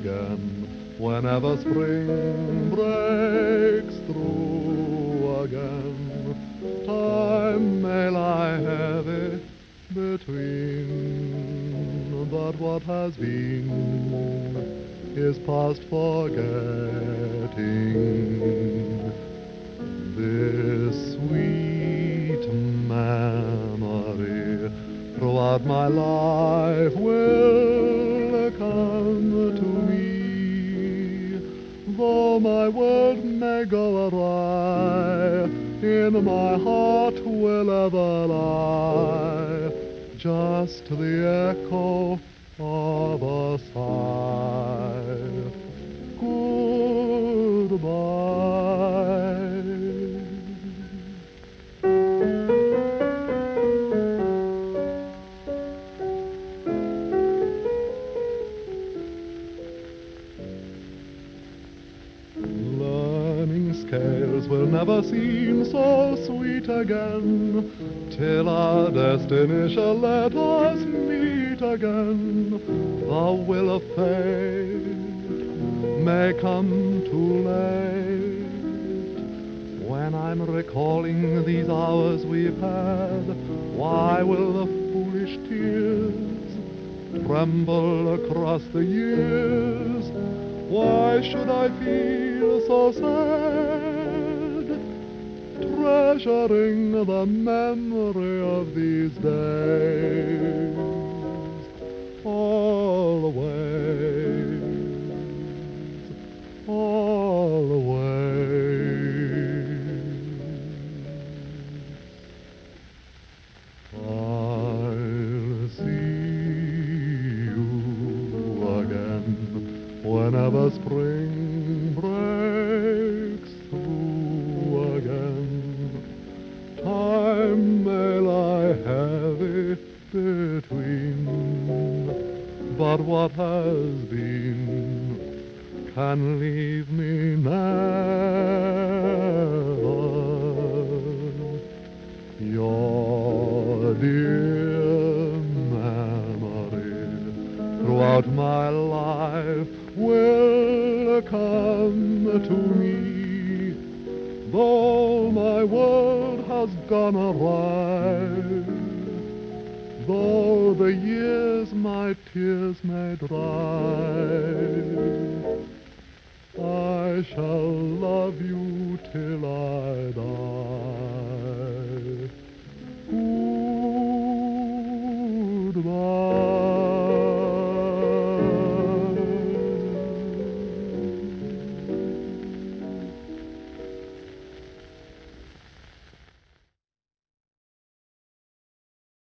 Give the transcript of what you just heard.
again. Whenever spring breaks through again, time may lie heavy between, but what has been is past forgetting. This sweet memory throughout my life will come to me, though my world may go awry, in my heart will ever lie just the echo of a sigh. Goodbye. Learning scales will never seem so sweet again, till our destiny shall let us meet again. The will of fate may come too late. When I'm recalling these hours we've had, why will the foolish tears tremble across the years? Why should I feel so sad, treasuring the memory of these days? Always, I'll see you again whenever spring breaks through again. Time may lie heavy between, but what has been can leave me never. Your dear memory throughout my life will come to me, though my world has gone awry, though the years my tears may dry. I shall love you till I die.